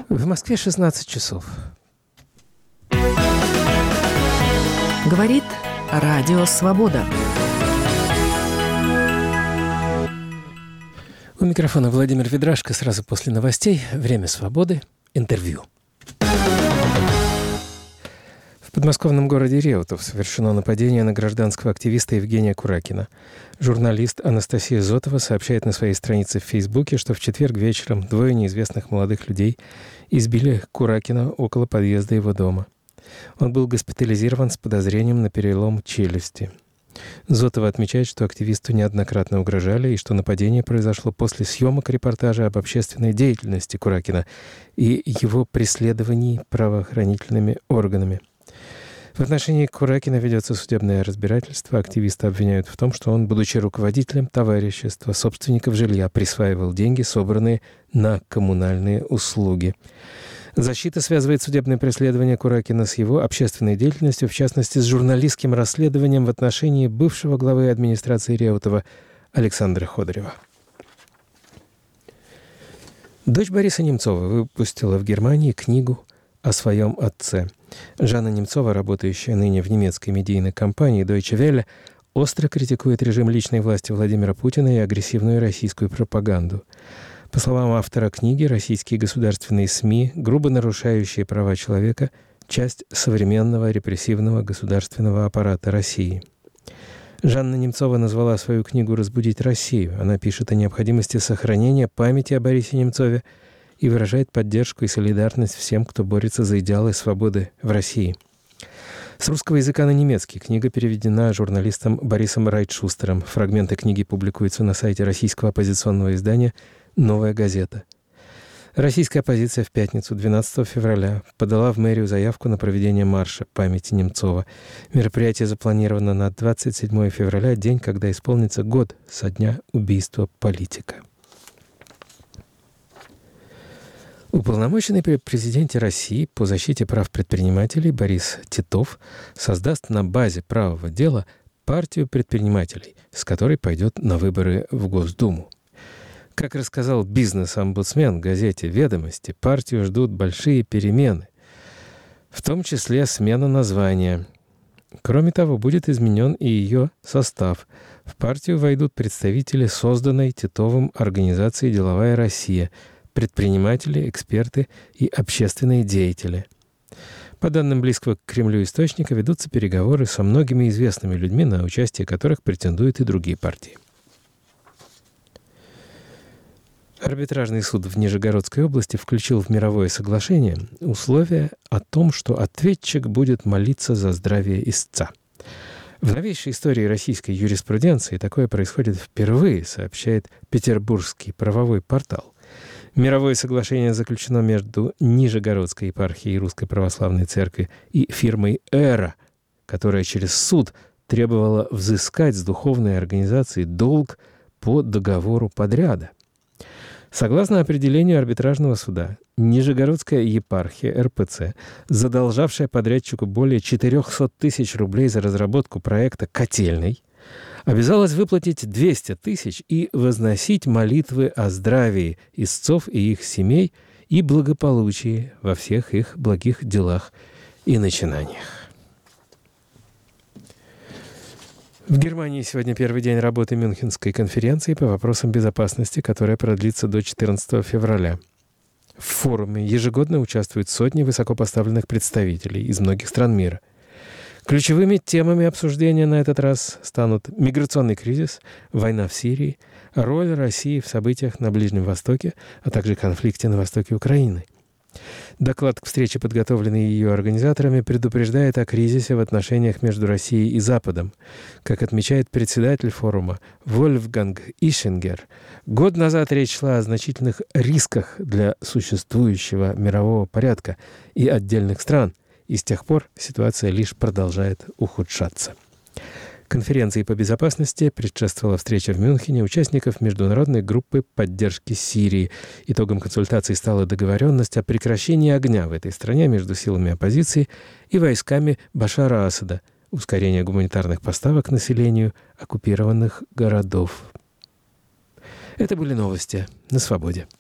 В Москве 16 часов. Говорит Радио Свобода. У микрофона Владимир Ведрашко. Сразу после новостей «Время свободы». Интервью. В подмосковном городе Реутов совершено нападение на гражданского активиста Евгения Куракина. Журналист Анастасия Зотова сообщает на своей странице в Фейсбуке, что в четверг вечером двое неизвестных молодых людей избили Куракина около подъезда его дома. Он был госпитализирован с подозрением на перелом челюсти. Зотова отмечает, что активисту неоднократно угрожали и что нападение произошло после съемок репортажа об общественной деятельности Куракина и его преследований правоохранительными органами. В отношении Куракина ведется судебное разбирательство. Активиста обвиняют в том, что он, будучи руководителем товарищества собственников жилья, присваивал деньги, собранные на коммунальные услуги. Защита связывает судебное преследование Куракина с его общественной деятельностью, в частности, с журналистским расследованием в отношении бывшего главы администрации Реутова Александра Ходырева. Дочь Бориса Немцова выпустила в Германии книгу о своем отце. Жанна Немцова, работающая ныне в немецкой медийной компании Deutsche Welle, остро критикует режим личной власти Владимира Путина и агрессивную российскую пропаганду. По словам автора книги, российские государственные СМИ, грубо нарушающие права человека, часть современного репрессивного государственного аппарата России. Жанна Немцова назвала свою книгу «Разбудить Россию». Она пишет о необходимости сохранения памяти о Борисе Немцове и выражает поддержку и солидарность всем, кто борется за идеалы свободы в России. С русского языка на немецкий книга переведена журналистом Борисом Райтшустером. Фрагменты книги публикуются на сайте российского оппозиционного издания «Новая газета». Российская оппозиция в пятницу, 12 февраля, подала в мэрию заявку на проведение марша памяти Немцова. Мероприятие запланировано на 27 февраля, день, когда исполнится год со дня убийства политика. Уполномоченный при президенте России по защите прав предпринимателей Борис Титов создаст на базе правого дела партию предпринимателей, с которой пойдет на выборы в Госдуму. Как рассказал бизнес-омбудсмен газете «Ведомости», партию ждут большие перемены, в том числе смена названия. Кроме того, будет изменен и ее состав. В партию войдут представители созданной Титовым организации «Деловая Россия», предприниматели, эксперты и общественные деятели. По данным близкого к Кремлю источника, ведутся переговоры со многими известными людьми, на участие которых претендуют и другие партии. Арбитражный суд в Нижегородской области включил в мировое соглашение условия о том, что ответчик будет молиться за здравие истца. В новейшей истории российской юриспруденции такое происходит впервые, сообщает Петербургский правовой портал. Мировое соглашение заключено между Нижегородской епархией Русской Православной Церкви и фирмой «Эра», которая через суд требовала взыскать с духовной организации долг по договору подряда. Согласно определению арбитражного суда, Нижегородская епархия РПЦ, задолжавшая подрядчику более 400 тысяч рублей за разработку проекта «Котельной», обязалась выплатить 200 тысяч и возносить молитвы о здравии истцов и их семей и благополучии во всех их благих делах и начинаниях. В Германии сегодня первый день работы Мюнхенской конференции по вопросам безопасности, которая продлится до 14 февраля. В форуме ежегодно участвуют сотни высокопоставленных представителей из многих стран мира. Ключевыми темами обсуждения на этот раз станут миграционный кризис, война в Сирии, роль России в событиях на Ближнем Востоке, а также конфликте на востоке Украины. Доклад к встрече, подготовленный ее организаторами, предупреждает о кризисе в отношениях между Россией и Западом. Как отмечает председатель форума Вольфганг Ишингер, год назад речь шла о значительных рисках для существующего мирового порядка и отдельных стран, и с тех пор ситуация лишь продолжает ухудшаться. Конференции по безопасности предшествовала встреча в Мюнхене участников международной группы поддержки Сирии. Итогом консультаций стала договоренность о прекращении огня в этой стране между силами оппозиции и войсками Башара Асада, ускорение гуманитарных поставок населению оккупированных городов. Это были новости на Свободе.